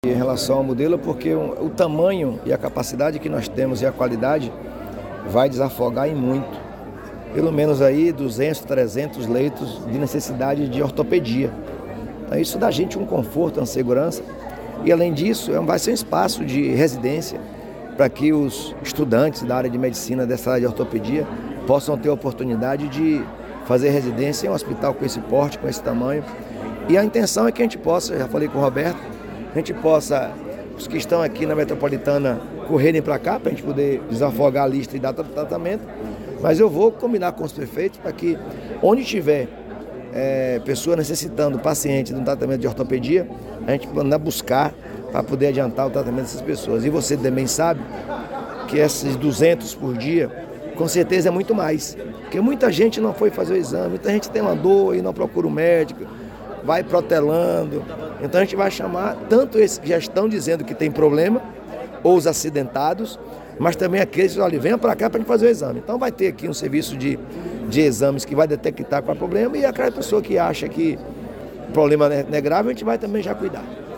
Em relação ao modelo, porque o tamanho e a capacidade que nós temos e a qualidade vai desafogar em muito. Pelo menos aí 200, 300 leitos de necessidade de ortopedia. Então isso dá a gente um conforto, uma segurança. E além disso, vai ser um espaço de residência para que os estudantes da área de medicina dessa área de ortopedia possam ter a oportunidade de fazer residência em um hospital com esse porte, com esse tamanho. E a intenção é que a gente possa, já falei com o Roberto, a gente possa, os que estão aqui na metropolitana, correrem para cá, para a gente poder desafogar a lista e dar tratamento. Mas eu vou combinar com os prefeitos para que, onde tiver pessoa necessitando, paciente de um tratamento de ortopedia, a gente manda buscar para poder adiantar o tratamento dessas pessoas. E você também sabe que esses 200 por dia, com certeza é muito mais. Porque muita gente não foi fazer o exame, muita gente tem uma dor e não procura o médico, vai protelando. Então a gente vai chamar tanto esses que já estão dizendo que tem problema, ou os acidentados, mas também aqueles que olha, venham para cá para a gente fazer o exame. Então vai ter aqui um serviço de exames que vai detectar qual é o problema, e aquela pessoa que acha que o problema não é grave, a gente vai também já cuidar.